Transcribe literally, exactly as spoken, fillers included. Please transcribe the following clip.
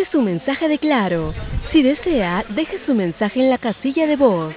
su mensaje de Claro. Si desea, deje su mensaje en la casilla de voz.